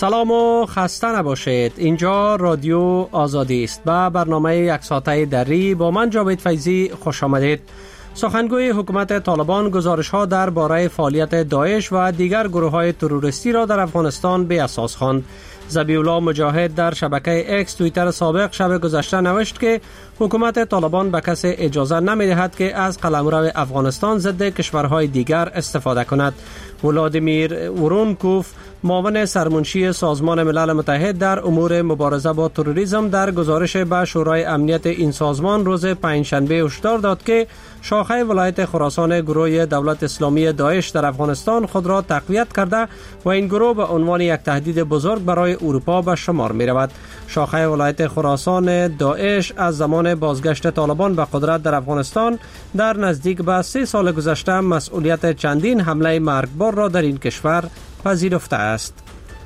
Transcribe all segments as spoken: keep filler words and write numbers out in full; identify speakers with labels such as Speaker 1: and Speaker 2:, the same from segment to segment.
Speaker 1: سلام و خسته نباشید. اینجا رادیو آزادی است و برنامه یک ساعته دری با من جاوید فیضی خوش آمدید. سخنگوی حکومت طالبان گزارش ها در باره فعالیت داعش و دیگر گروه های تروریستی را در افغانستان به اساس خواند. ذبیح الله مجاهد در شبکه اکس توییتر سابق شب گذشته نوشت که حکومت طالبان به کسی اجازه نمی دهد که از قلمرو افغانستان ضد کشورهای دیگر استفاده کند. ولادیمیر ورونکوف معاون سرمنشی سازمان ملل متحد در امور مبارزه با تروریسم در گزارش به شورای امنیت این سازمان روز پنجشنبه هشدار داد که شاخه ولایت خراسان گروه دولت اسلامی داعش در افغانستان خود را تقویت کرده و این گروه به عنوان یک تهدید بزرگ برای اروپا به شمار می رود. شاخه ولایت خراسان داعش از زمان بازگشت طالبان به قدرت در افغانستان در نزدیک به سه سال گذشته مسئولیت چندین حمله مرگبار را در این کشور پذیرفته است.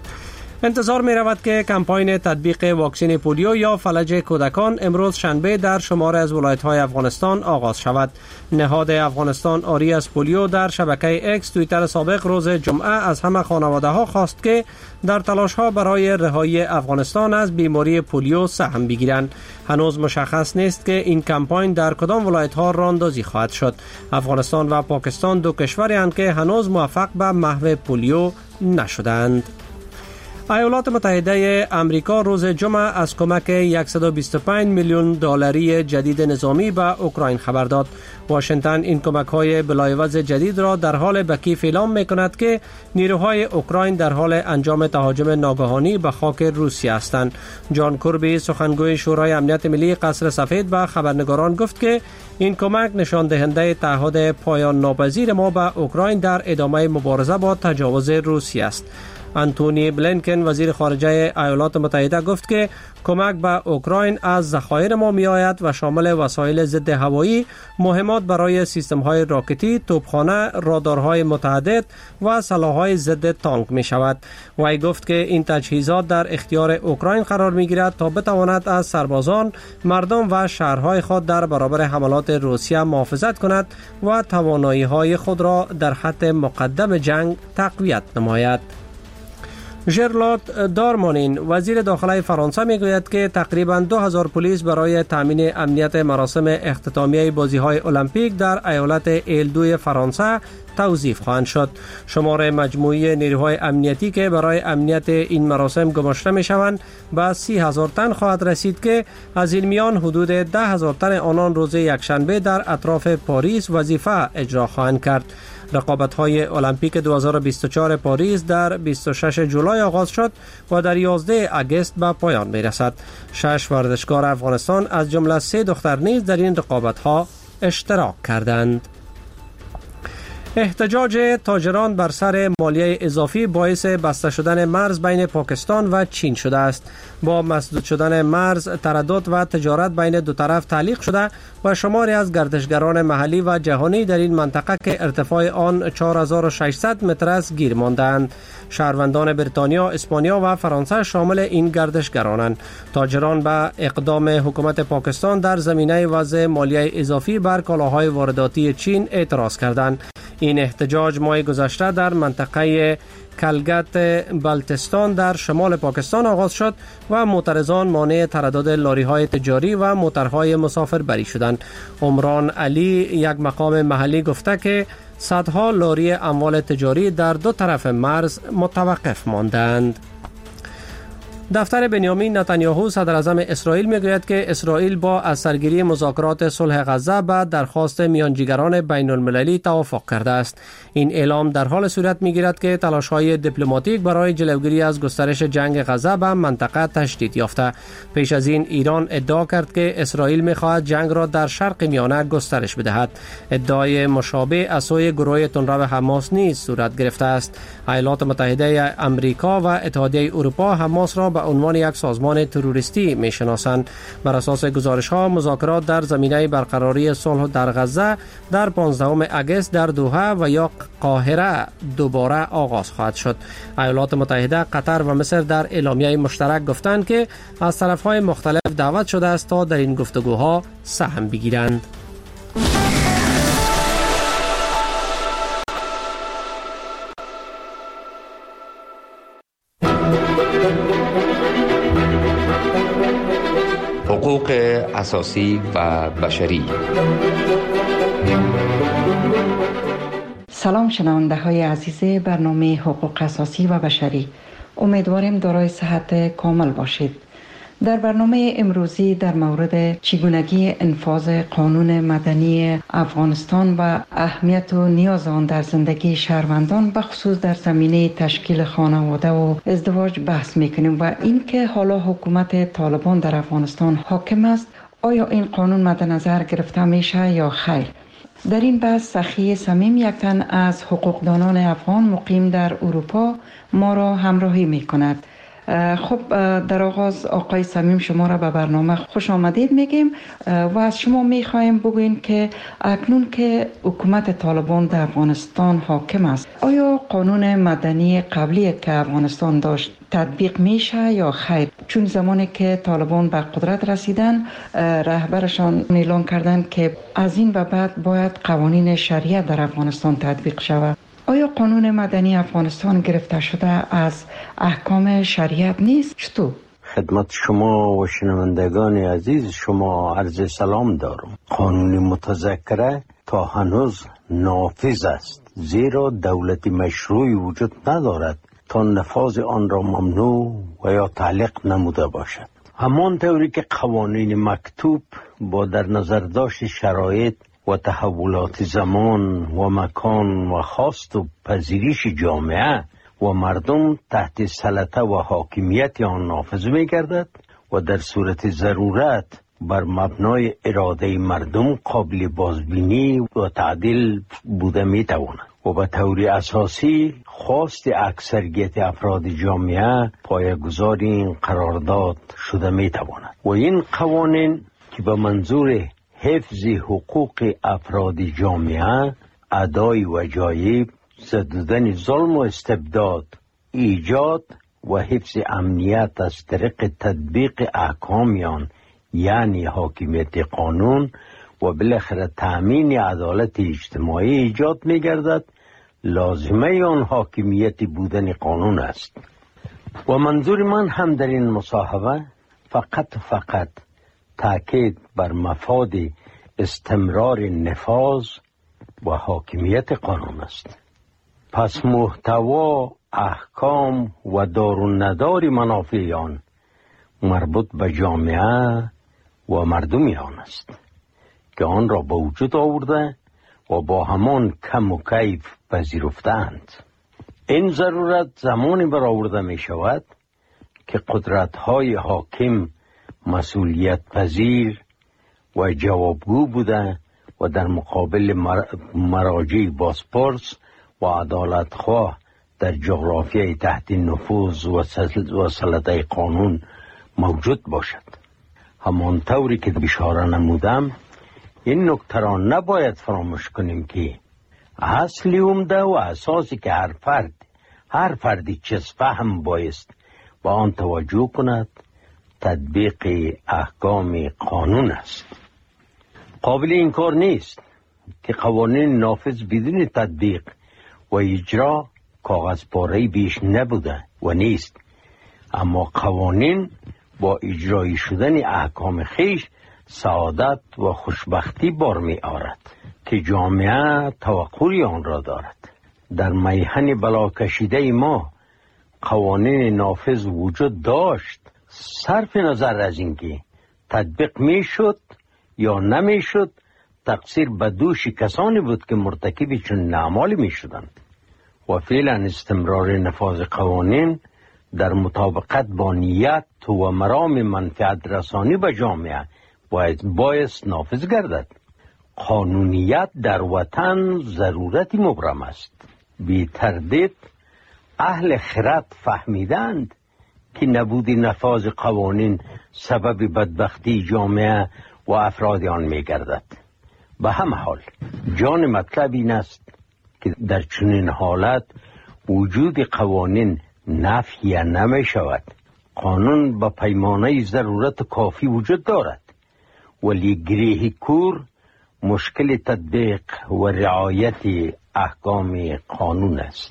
Speaker 1: انتظار می رود که کمپاین تطبیق واکسن پولیو یا فلج کودکان امروز شنبه در شمار از ولایت‌های افغانستان آغاز شود. نهاد افغانستان آری از پولیو در شبکه اکس توییتر سابق روز جمعه از همه خانواده ها خواست که در تلاش ها برای رهایی افغانستان از بیماری پولیو سهم بگیرند. هنوز مشخص نیست که این کمپاین در کدام ولایت ها راهاندازی خواهد شد. افغانستان و پاکستان دو کشوری هستند که هنوز موفق به محو پولیو نشدند. ایالات متحده آمریکا روز جمعه از کمک صد و بیست و پنج میلیون دلاری جدید نظامی به اوکراین خبر داد. واشنگتن این کمک‌های بلایوز جدید را در حال به کیف اعلام می‌کند که نیروهای اوکراین در حال انجام تهاجم ناگهانی به خاک روسیه هستند. جان کربی سخنگوی شورای امنیت ملی قصر سفید به خبرنگاران گفت که این کمک نشان دهنده تعهد پایان ناپذیر ما به اوکراین در ادامه مبارزه با تجاوز روسیه است. آنتونی بلینکن وزیر خارجه ایالات متحده گفت که کمک به اوکراین از ذخایر ما می آید و شامل وسایل ضد هوایی، مهمات برای سیستم های راکتی، توپخانه، رادارهای متعدد و سلاح‌های ضد تانک می شود. وی گفت که این تجهیزات در اختیار اوکراین قرار می گیرد تا بتواند از سربازان، مردم و شهرهای خود در برابر حملات روسیه محافظت کند و توانایی های خود را در خط مقدم جنگ تقویت نماید. ژرلات دارمانین وزیر داخله فرانسه میگوید که تقریباً دو هزار پلیس برای تامین امنیت مراسم اختتامیه بازی‌های المپیک در ایالت ایل-دو فرانسه توظیف خواهند شد. شمار مجموعی نیروهای امنیتی که برای امنیت این مراسم گماشته میشوند به سی هزار تن خواهد رسید که از این میان حدود ده هزار تن آنان روز یکشنبه در اطراف پاریس وظیفه اجرا خواهند کرد. رقابت‌های المپیک دو هزار و بیست و چهار پاریس در بیست و شش جولای آغاز شد و در یازده آگوست به پایان می‌رسد. شش ورزشکار افغانستان از جمله سه دختر نیز در این رقابت‌ها اشتراک کردند. احتجاج تاجران بر سر مالیه اضافی باعث بسته شدن مرز بین پاکستان و چین شده است. با مسدود شدن مرز، تردد و تجارت بین دو طرف تعلیق شده و شماری از گردشگران محلی و جهانی در این منطقه که ارتفاع آن چهار هزار و ششصد متر است گیر ماندند. شهروندان بریتانیا، اسپانیا و فرانسه شامل این گردشگرانند. تاجران به اقدام حکومت پاکستان در زمینه وضع مالیه اضافی بر کالاهای وارداتی چین اعتراض کردند. این احتجاج ماه گذشته در منطقه کلگت بلتستان در شمال پاکستان آغاز شد و معترضان مانع تردد لاری‌های تجاری و موترهای مسافربری شدند. عمران علی یک مقام محلی گفته که صدها لاری اموال تجاری در دو طرف مرز متوقف ماندند. دفتر بنیامین نتانیاهو صدر اعظم اسرائیل میگوید که اسرائیل با از سرگیری مذاکرات صلح غزه به درخواست میانجیگران بین المللی توافق کرده است. این اعلام در حال صورت میگیرد که تلاش‌های دیپلماتیک برای جلوگیری از گسترش جنگ غزه به منطقه تشدید یافته. پیش از این ایران ادعا کرد که اسرائیل میخواهد جنگ را در شرق میانه گسترش بدهد. ادعای مشابه از سوی گروه تندرو حماس نیز صورت گرفته است. ایالات متحده آمریکا و اتحادیه اروپا حماس را به عنوان یک سازمان تروریستی میشناسند. بر اساس گزارش‌ها مذاکرات در زمینه برقراری صلح در غزه در پانزدهم آگوست در دوحه و یا قاهره دوباره آغاز خواهد شد. ایالات متحده، قطر و مصر در اعلامیه مشترک گفتند که از طرف‌های مختلف دعوت شده است تا در این گفتگوها سهم بگیرند.
Speaker 2: اساسی و بشری.
Speaker 3: سلام شنونده های عزیز برنامه حقوق اساسی و بشری، امیدواریم دارای صحت کامل باشید. در برنامه امروزی در مورد چگونگی انفاذ قانون مدنی افغانستان و اهمیت و نیاز آن در زندگی شهروندان بخصوص در زمینه تشکیل خانواده و ازدواج بحث میکنیم و اینکه حالا حکومت طالبان در افغانستان حاکم است، آیا این قانون مد نظر گرفته میشه یا خیر؟ در این بحث سخی صمیم، یک تن از حقوقدانان افغان مقیم در اروپا، ما را همراهی میکند. خب در آغاز آقای صمیم، شما را به برنامه خوش آمدید میگیم و از شما میخوایم بگوین که اکنون که حکومت طالبان در افغانستان حاکم است، آیا قانون مدنی قبلی که افغانستان داشت تطبیق میشه یا خیر؟ چون زمانی که طالبان به قدرت رسیدن، رهبرشان اعلان کردن که از این به بعد باید قوانین شریعت در افغانستان تطبیق شود. آیا قانون مدنی افغانستان گرفته شده از احکام شریعت نیست؟ چطور؟
Speaker 4: خدمت شما و شنوندگان عزیز شما عرض سلام دارم. قانون متذکره تا هنوز نافذ است، زیرا دولت مشروعی وجود ندارد تا نفاذ آن را ممنوع و یا تعلیق نموده باشد. همان طوری که قوانین مکتوب با در نظر داشت شرایط و تحولات زمان و مکان و خواست و پذیرش جامعه و مردم تحت سلطه و حاکمیت آن نافذ می گردد و در صورت ضرورت بر مبنای اراده مردم قابل بازبینی و تعدیل بوده می تواند و به طور اساسی خواست اکثریت افراد جامعه پایه‌گذار این قرارداد شده می تواند و این قوانین که به منظور حفظ حقوق افراد جامعه، ادای وجایب، زدودن ظلم و استبداد، ایجاد و حفظ امنیت از طریق تطبیق احکامیان یعنی حاکمیت قانون و بالاخره تأمین عدالت اجتماعی ایجاد می گردد، لازمه آن حاکمیت بودن قانون است. و منظور من هم در این مصاحبه فقط فقط تأکید بر مفاد استمرار نفاذ و حاکمیت قانون است. پس محتوا، احکام و دار و ندار منافع آن مربوط به جامعه و مردم آن است که آن را به وجود آورده و با همان کم و کیف پذیرفتند. این ضرورت زمانی برآورده می شود که قدرت‌های حاکم مسئولیت پذیر و جوابگو بوده و در مقابل مراجع بازپرس و عدالتخواه در جغرافیای تحت نفوذ و سلطه قانون موجود باشد. همان طوری که اشاره نمودم، این نکته را نباید فراموش کنیم که اصلی عمده و اساسی که هر فرد هر فردی چیز فهم بایست با آن توجه کند تطبیق احکام قانون است. قابل انکار نیست که قوانین نافذ بدون تطبیق و اجرا کاغذ پاره بیش نبوده و نیست، اما قوانین با اجرایی شدن احکام خیش سعادت و خوشبختی بار می آورد که جامعه توقعی آن را دارد. در میهن بلا کشیده ما قوانین نافذ وجود داشت، صرف نظر از اینکه تطبیق می شد یا نمی شد، تقصیر به دوش کسانی بود که مرتکب چون اعمال می شدند و فعلا استمرار نفاذ قوانین در مطابقت با نیت و مرام منفعت رسانی به جامعه باید بایست نافذ گردد. قانونیت در وطن ضرورتی مبرم است. بی تردید اهل خرد فهمیدند که نبود نفاذ قوانین سبب بدبختی جامعه و افراد آن می گردد. به همه حال جان مطلب این است که در چنین حالت وجود قوانین نفی نمی شود. قانون به پیمانه ضرورت کافی وجود دارد، ولی گریه کور مشکل تطبیق و رعایت احکام قانون است.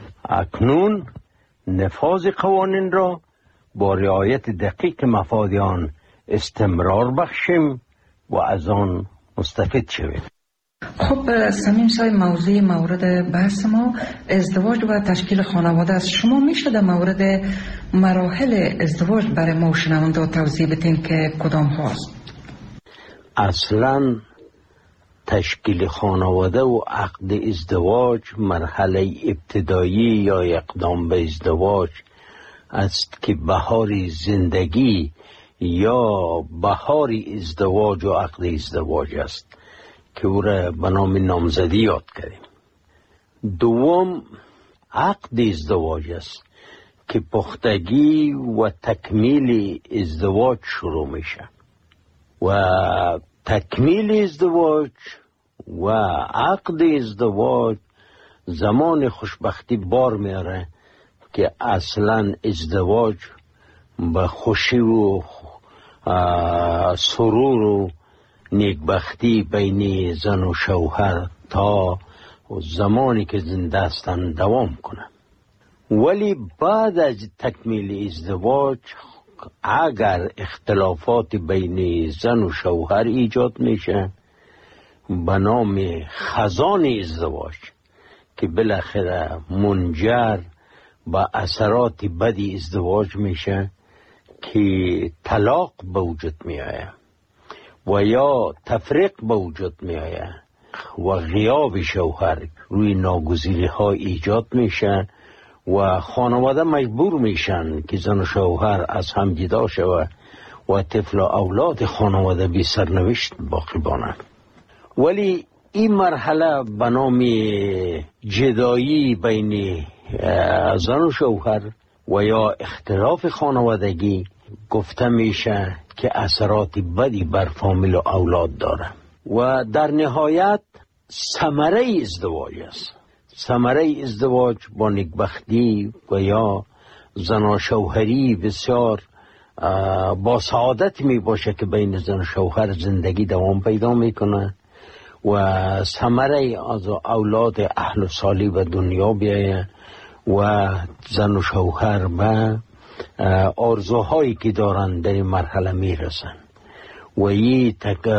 Speaker 4: اکنون نفاذ قوانین را با رعایت دقیق مفاد آن استمرار بخشیم و از آن مستفید شویم.
Speaker 3: خب سمیم صاحب، موضوع مورد بحث ما ازدواج و تشکیل خانواده است. شما میشه در مورد مراحل ازدواج برای ما شنونده توضیح بدین که کدام هاست؟
Speaker 4: اصلا تشکیل خانواده و عقد ازدواج مرحله ابتدایی یا اقدام به ازدواج است که بهار زندگی یا بهار ازدواج و عقد ازدواج است که او را به نام نامزدی یاد کردیم. دوم عقد ازدواج است که پختگی و تکمیل ازدواج شروع میشه و تکمیل ازدواج و عقد ازدواج زمان خوشبختی بار میاره که اصلا ازدواج به خوشی و سرور و نیکبختی بین زن و شوهر تا زمانی که زنده هستند دوام کنه. ولی بعد از تکمیل ازدواج اگر اختلافات بین زن و شوهر ایجاد میشه به نام خزان ازدواج که بالاخره منجر به اثرات بدی ازدواج میشه که طلاق به وجود میآید و یا تفریق به وجود میآید و غیاب شوهر روی ناگزیری ها ایجاد میشه و خانواده مجبور میشن که زن و شوهر از هم جدا شود و طفل و اولاد خانواده بی سرنوشت باقی مانند. ولی این مرحله به نام جدایی بین زن و شوهر و یا اختلاف خانوادگی گفته میشه که اثرات بدی بر فامیل و اولاد داره و در نهایت ثمره ازدواج است. ثمره ازدواج با نیکبختی و یا زن و شوهری بسیار با سعادت می باشه که بین زن و شوهر زندگی دوام پیدا میکنه و ثمره از اولاد اهل و صالح به دنیا بیایه و زن و شوهر به آرزوهایی که دارن در این مرحله میرسن و این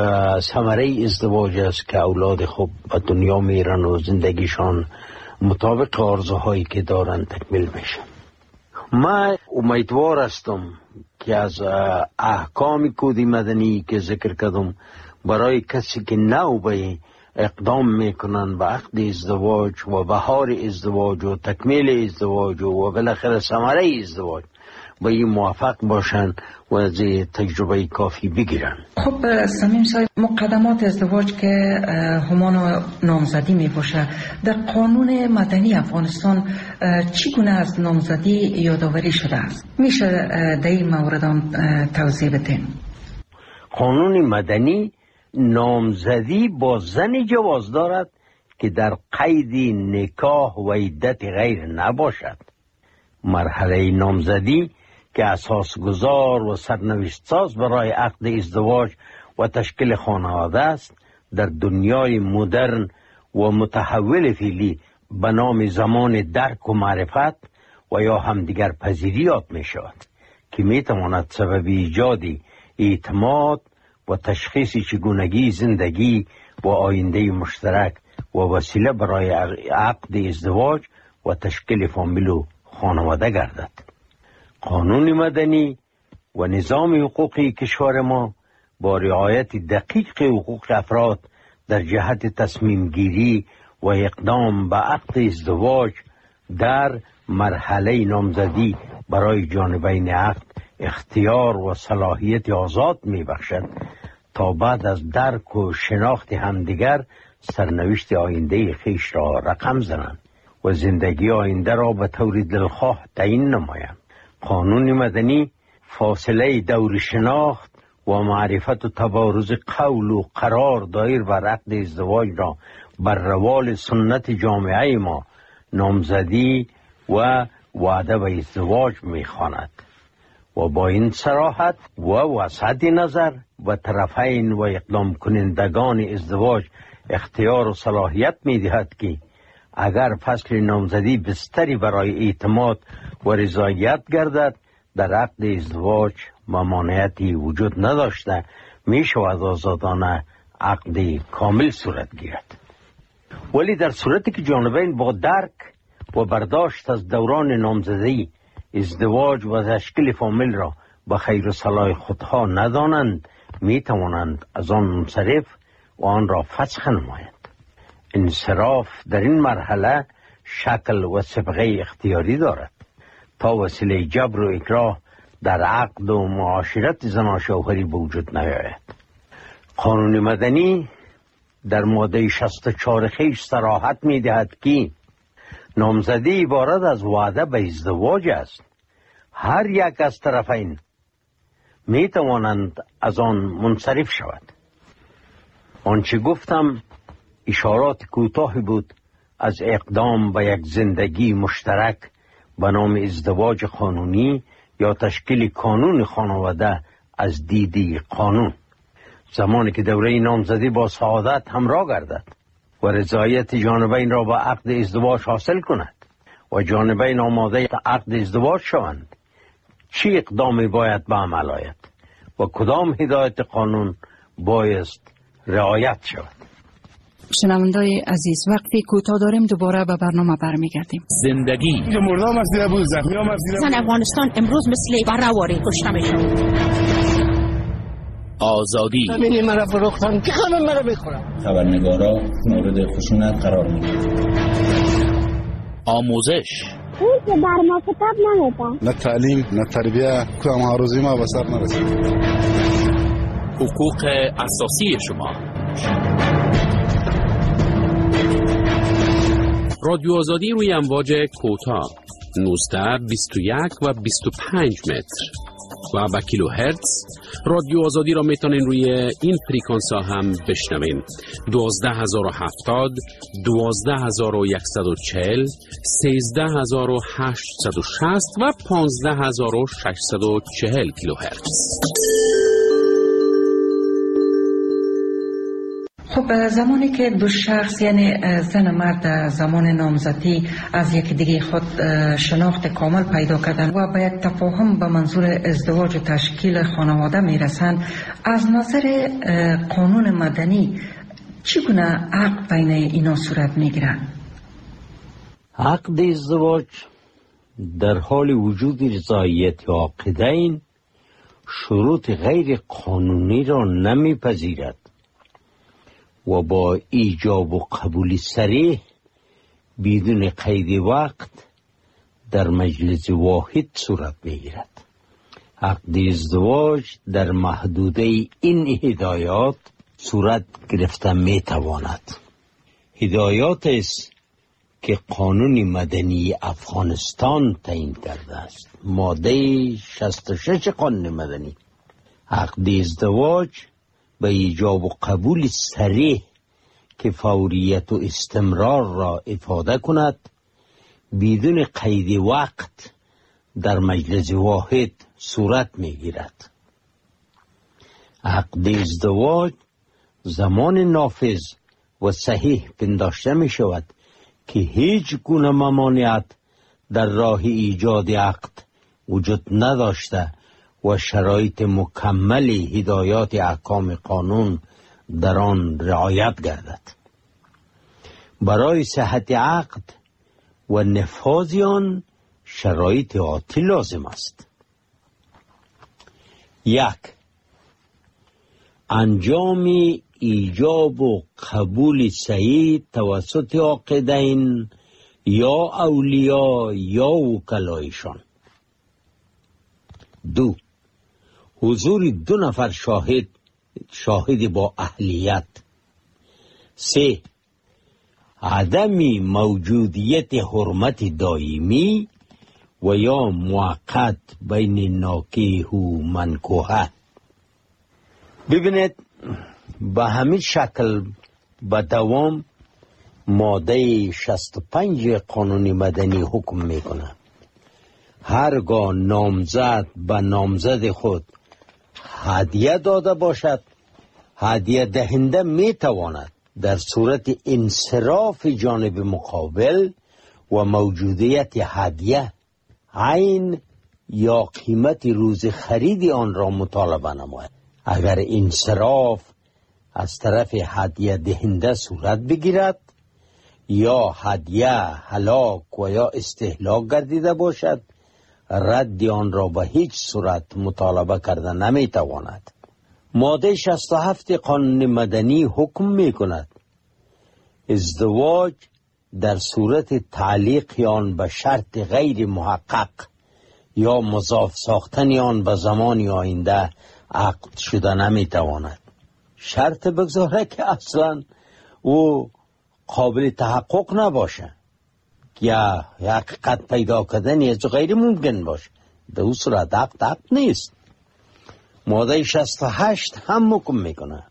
Speaker 4: ثمره ازدواج است که اولاد خوب به دنیا میرن و زندگیشان مطابق آرزوهایی که دارن تکمیل میشه. من امیدوار هستم که از احکام کد مدنی که ذکر کردم برای کسی که نو به اقدام میکنن به عقد ازدواج و بهار ازدواج و تکمیل ازدواج و بالاخره ثمره ازدواج به این موفق باشن و از تجربه کافی بگیرن.
Speaker 3: خب سمیم صاحب، مقدمات ازدواج که همان نامزدی می باشه، در قانون مدنی افغانستان چگونه از نامزدی یادآوری شده است؟ میشه در این مورد توضیح بدین؟
Speaker 4: قانون مدنی نامزدی با زنی جواز دارد که در قید نکاح و عدت غیر نباشد. مرحله نامزدی که اساس گذار و سرنوشت ساز برای عقد ازدواج و تشکیل خانواده است در دنیای مدرن و متحول فعلی به نام زمان درک و معرفت و یا همدیگر پذیری یاد می شود که می تواند سبب ایجاد اعتماد و تشخیص چگونگی زندگی و آینده مشترک و وسیله برای عقد ازدواج و تشکیل فامیل و خانواده گردد. قانون مدنی و نظام حقوقی کشور ما با رعایت دقیق حقوق افراد در جهت تصمیم گیری و اقدام به عقد ازدواج در مرحله نامزدی برای جانبین عقد اختیار و صلاحیت آزاد می بخشد تا بعد از درک و شناخت همدیگر سرنوشت آینده خیش را رقم زنند و زندگی آینده را به طور دلخواه تعیین نمایند. قانون مدنی فاصله دور شناخت و معرفت و تبارز قول و قرار دایر بر عقد ازدواج را بر روال سنت جامعه ما نامزدی و وعده به ازدواج می‌خواند و با این صراحت و وسعت نظر و طرفین و اقدام کنندگان ازدواج اختیار و صلاحیت می‌دهد که اگر فصل نامزدی بستری برای اعتماد و رضایت گردد در عقد ازدواج ممانعتی وجود نداشته می شود آزادانه عقد کامل صورت گیرد. ولی در صورتی که جانبین با درک و برداشت از دوران نامزدی ازدواج و تشکیل فامیل را به خیر و صلاح خودها ندانند، می توانند از آن منصرف و آن را فسخ نمایند. انصراف در این مرحله شکل و سبقه اختیاری دارد تا وسیله جبر و اکراه در عقد و معاشرت زن و شوهری به وجود نیاید. قانون مدنی در ماده شصت و چهار خیش صراحت می دهد که نامزدی عبارت از وعده به ازدواج است. هر یک از طرفین می توانند از آن منصرف شود. آنچه گفتم اشارات کوتاهی بود از اقدام به یک زندگی مشترک به نام ازدواج قانونی یا تشکیل کانون خانواده از دیدی قانون. زمانی که دوره نامزدی با سعادت همراه گردد و رضایت جانبین را با عقد ازدواج حاصل کند و جانبین آماده عقد ازدواج شوند، چه اقدامی باید به عمل آید و کدام هدایت قانون بایست رعایت شود؟
Speaker 3: شنوندای عزیز، وقتی کوتاه داریم دوباره به برنامه برمیگردیم.
Speaker 5: زندگی
Speaker 6: مردم از دیده بود، زخمی هم از دیده بود.
Speaker 7: زن افغانستان امروز مثل بررواری کشته میشد.
Speaker 5: آزادی
Speaker 6: همینی مرا فروختن که همه مرا بخورن.
Speaker 8: خبرنگارا مورد خشونت قرار میگیرن.
Speaker 5: آموزش
Speaker 9: اون که در ما کتاب نمیدن.
Speaker 6: نه تعلیم نه تربیه، کام هاروزی ما به سر نرسید.
Speaker 5: حقوق اساسی شما. رادیو آزادی روی امواج کوتاه نوزده، بیست و یک و بیست و پنج متر و با کیلو هرتز. رادیو آزادی را میتونین روی این فریکانس ها هم بشنوین: دوازده هزار و هفتاد، دوازده هزار و صد و چهل، سیزده هزار و هشتصد و شصت و پانزده هزار و ششصد و چهل کیلو هرتز.
Speaker 3: خب زمانی که دو شخص یعنی زن و مرد زمان نامزدی از یک دیگه خود شناخت کامل پیدا کردن و به یک تفاهم به منظور ازدواج و تشکیل خانواده میرسند، از نظر قانون مدنی چگونه عقد بین اینا صورت میگیرد؟
Speaker 4: عقد ازدواج در حال وجود رضایت عاقدین شروط غیر قانونی را نمیپذیرد و با ایجاب و قبول صریح بدون قید وقت در مجلس واحد صورت میگیرد. عقد ازدواج در محدوده این هدایات صورت گرفته میتواند. هدایات است که قانون مدنی افغانستان تعیین کرده است. ماده شصت و شش قانون مدنی: عقد ازدواج به ایجاب و قبول صریح که فوریت و استمرار را افاده کند، بدون قید وقت در مجلس واحد صورت می گیرد. عقد ازدواج زمان نافذ و صحیح پنداشته می شود که هیچ گونه ممانعت در راه ایجاد عقد وجود نداشته و شرایط مکمل هدایات احکام قانون در آن رعایت گردد. برای صحت عقد و نفاذ آن شرایط آتی لازم است: یک، انجام ایجاب و قبول صحیح توسط عاقدین یا اولیاء یا وکلایشان. دو، حضور دو نفر شاهد شاهد با اهلیت. سه، عدم موجودیت حرمت دائمی و یا موقت بین ناکح و منکوحه. ببینید، به همین شکل به دوام ماده شصت و پنج قانون مدنی حکم میکنه: هرگاه نامزد به نامزد خود هدیه داده باشد، هدیه دهنده می تواند در صورت انصراف جانب مقابل و موجودیت هدیه عین یا قیمت روز خرید آن را مطالبه نماید. اگر انصراف از طرف هدیه دهنده صورت بگیرد یا هدیه هلاک و یا استهلاک گردیده باشد، رد آن را به هیچ صورت مطالبه کرده نمی تواند. ماده شصت و هفت قانون مدنی حکم می کند ازدواج در صورت تعلیق آن به شرط غیر محقق یا مضاف ساختن آن به زمان آینده عقد شده نمی تواند. شرط بگذاره که اصلا او قابل تحقق نباشه یا حقیقت پیدا کردن از غیر ممکن باشه، در اون صورت عقد عقد نیست. ماده شصت و هشت هم حکم میکنه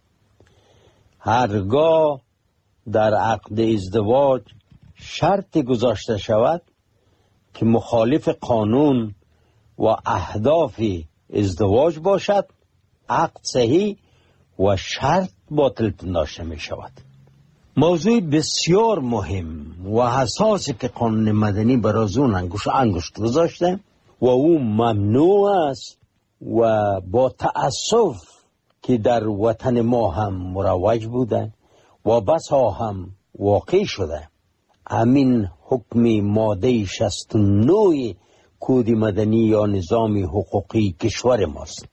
Speaker 4: هرگاه در عقد ازدواج شرط گذاشته شود که مخالف قانون و اهداف ازدواج باشد، عقد صحیح و شرط باطل پنداشته می شود. موضوع بسیار مهم و حساسی که قانون مدنی برای اون انگوش انگشت گذاشته و او ممنوع است و با تأسف که در وطن ما هم مروج بوده و بسا هم واقع شده. همین حکم ماده شصت و نه کد مدنی یا نظام حقوقی کشور ماست.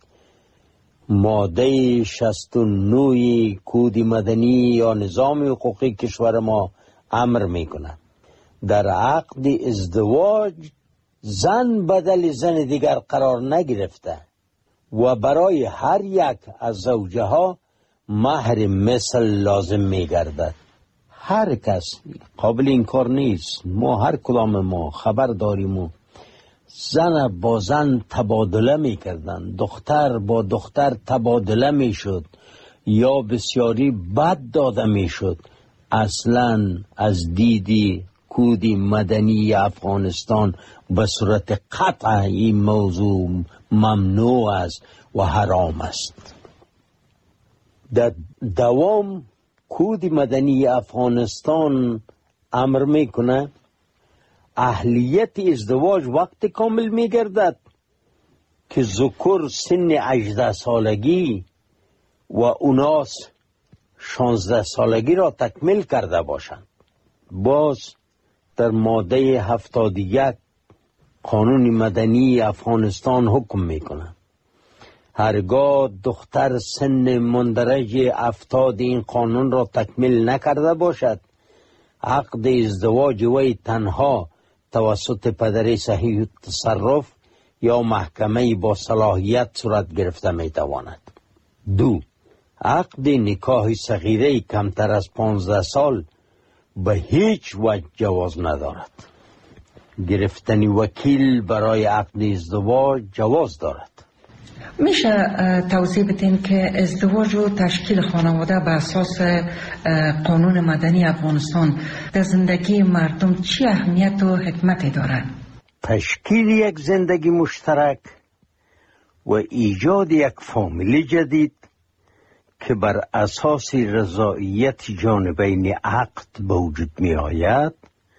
Speaker 4: ماده شصت و نه کد مدنی یا نظام حقوقی کشور ما امر میکنه در عقد ازدواج زن بدل زن دیگر قرار نگرفته و برای هر یک از زوجه ها مهر مثل لازم میگردد. هر کس قابل این کار نیست. ما هر کدام ما خبر داریم و زن با زن تبادله میکردن، دختر با دختر تبادله میشد یا بسیاری بد داده میشد. اصلا از دیدی کد مدنی افغانستان به صورت قطع این موضوع ممنوع است و حرام است. در دوام کد مدنی افغانستان امر میکنه اهلیت ازدواج وقت کامل میگردد که ذکر سن هجده سالگی و اناس شانزده سالگی را تکمیل کرده باشند. باز در ماده هفتاد و یک قانون مدنی افغانستان حکم میکنه هرگاه دختر سن مندرج افتاد این قانون را تکمیل نکرده باشد، عقد ازدواج وی تنها توسط پدر صحیح تصرف یا محکمه با صلاحیت صورت گرفته میتواند. دو، عقد نکاح صغیره کمتر از پانزده سال به هیچ وجه جواز ندارد. گرفتن وکیل برای عقد ازدواج جواز دارد.
Speaker 3: میشه توضیح بدین که ازدواج و تشکیل خانواده به اساس قانون مدنی افغانستان در زندگی مردم چی اهمیت و حکمت دارد؟
Speaker 4: تشکیل یک زندگی مشترک و ایجاد یک فامیل جدید که بر اساس رضایت جانبین عقد به وجود می آید،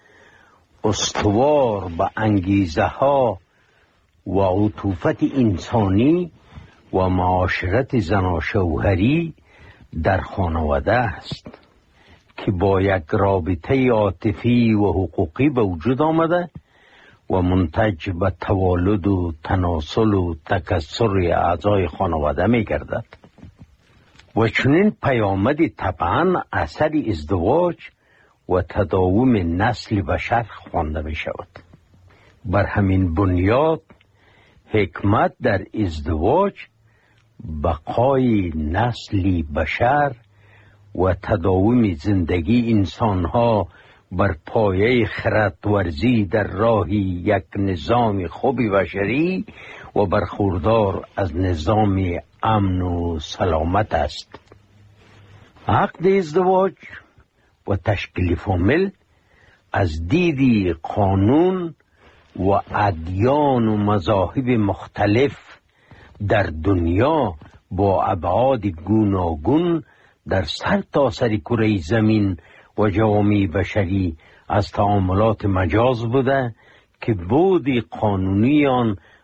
Speaker 4: استوار به انگیزه ها و عطوفت انسانی و معاشرت زناشوهری در خانواده است که با یک رابطه عاطفی و حقوقی به وجود آمده و منتج به توالد و تناسل و تکثر اعضای خانواده می گردد و چنین پیامدی طبعا اثر ازدواج و تداوم نسل بشر خوانده می شود. بر همین بنیاد حکمت در ازدواج بقای نسلی بشر و تداوم زندگی انسانها بر پایه خردورزی در راه یک نظام خوب بشری و برخوردار از نظام امن و سلامت است. عقد ازدواج و تشکیل فامیل از دیدی قانون و ادیان و مذاهب مختلف در دنیا با ابعاد گوناگون در سر تا سر کره زمین و جوامع بشری از تعاملات مجاز بوده که بودی قانونی آن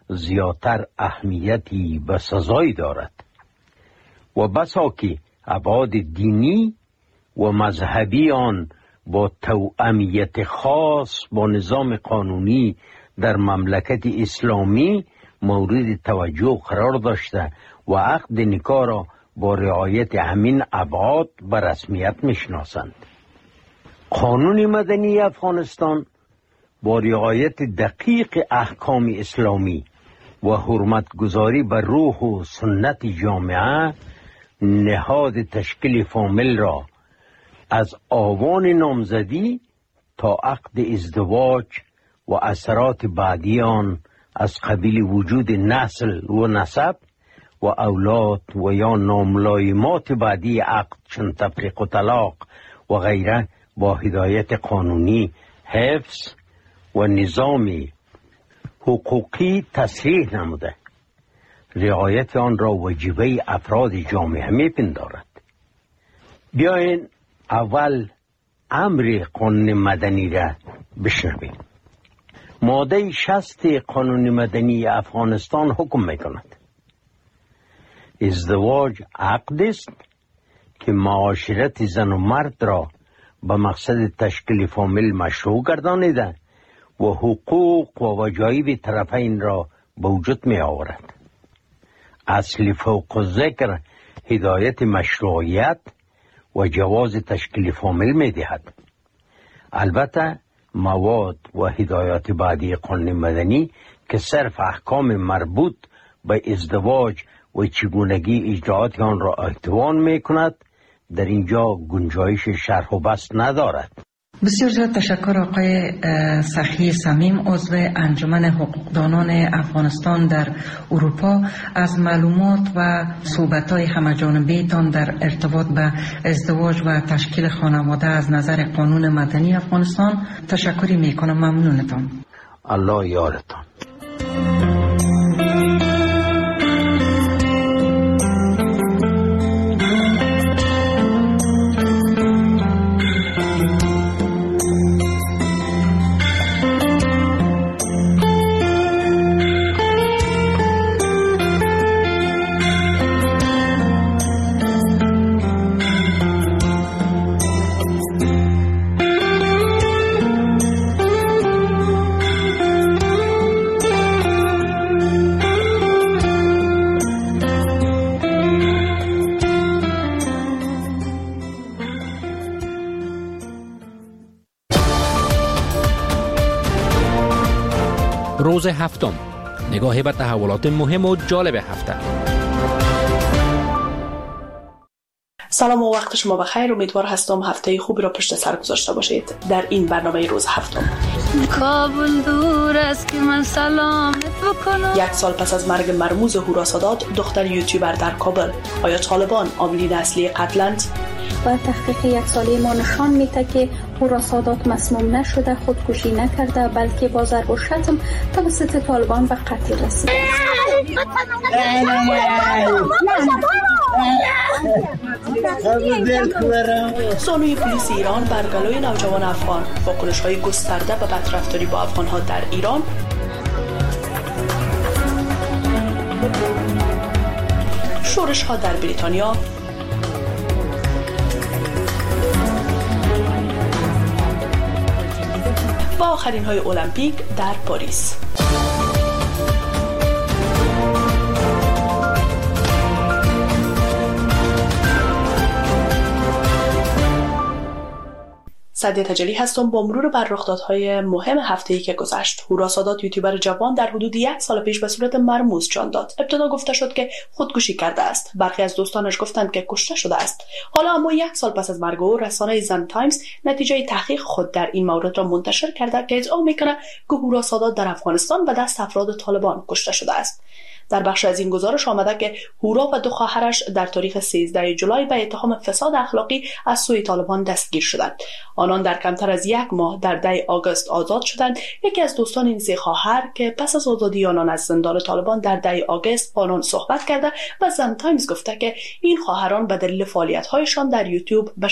Speaker 4: زیادتر اهمیتی و سزایی دارد و بسا که ابعاد دینی و مذهبی آن با توأمیت خاص با نظام قانونی در مملکت اسلامی مورد توجه قرار داشته و عقد نکاح را با رعایت همین ابعاد و رسمیت میشناسند. قانون مدنی افغانستان با رعایت دقیق احکام اسلامی و حرمتگذاری بر روح و سنت جامعه نهاد تشکیل فامیل را از آوان نامزدی تا عقد ازدواج و اثرات بعدی آن از قبیل وجود نسل و نسب و اولاد و یا ناملایمات بعدی عقد چون تفریق و طلاق و غیره با هدایت قانونی حفظ و نظام حقوقی تصریح نموده رعایت آن را واجبه افراد جامعه میپندارد. بیاین اول امر قانون مدنی را بشنویم. ماده شصت قانون مدنی افغانستان حکم میکند ازدواج عقد است که معاشرت زن و مرد را به مقصد تشکیل فامیل مشروع گردانیده و حقوق و وجایب طرفین را به وجود می آورد. اصل فوق ذکر هدایت مشروعیت و جواز تشکیل فامیل می دهد. البته مواد و هدایات بعدی قانون مدنی که صرف احکام مربوط به ازدواج و چگونگی اجراعات آن را احتوا می کند در اینجا گنجایش شرح و بسط ندارد.
Speaker 3: بسیار زیاد تشکر آقای سخی صمیم، عضو انجمن حقوقدانان افغانستان در اروپا، از معلومات و صحبت‌های همه‌جانبه تان در ارتباط به ازدواج و تشکیل خانواده از نظر قانون مدنی افغانستان. تشکری میکنم. ممنونتان.
Speaker 4: الله یارتان.
Speaker 10: روز هفتم، نگاهی به تحولات مهم و جالب هفته.
Speaker 11: سلام و وقت شما بخیر. امیدوار هستم هفته خوبی را پشت سر گذاشته باشید. در این برنامه روز هفتم،
Speaker 12: کابل دور است که من سلامت بکنم.
Speaker 11: یک سال پس از مرگ مرموز هورا سادات، دختر یوتیوبر در کابل، آیا طالبان عاملین اصلی قتلند؟
Speaker 13: و تحقیق یک ساله ما نشان میده که هورا سادات مسموم نشده، خودکشی نکرده، بلکه با ضرب و شتم توسط طالبان به قتل رسیده.
Speaker 11: زانوی پلیس ایران بر گلوی نوجوان افغان، واکنش‌های گسترده به بدرفتاری با افغان‌ها در ایران. شورش‌ها در بریتانیا. و آخرین های المپیک در پاریس. سعدیه تجلی هستم با مرور بر رخدادهای مهم هفته‌ای که گذشت. هورا سادات، یوتیوبر جوان، در حدود یک سال پیش به صورت مرموز جان داد. ابتدا گفته شد که خودکشی کرده است. برخی از دوستانش گفتند که کشته شده است. حالا اما یک سال پس از مرگ او، رسانه زن تایمز نتیجه تحقیق خود در این مورد را منتشر کرده که ادعا می‌کند که هورا سادات در افغانستان به دست افراد طالبان کشته شده است. در بخش از این گزارش آمده که هورا و دو خواهرش در تاریخ سیزده جولای به اتهام فساد اخلاقی از سوی طالبان دستگیر شدند. آنان در کمتر از یک ماه در ده آگوست آزاد شدند. یکی از دوستان این سه خواهر که پس از آزادی آنان از زندان طالبان در ده آگوست با آنان صحبت کرده و زن تایمز گفته که این خواهران به دلیل فعالیت‌هایشان در یوتیوب به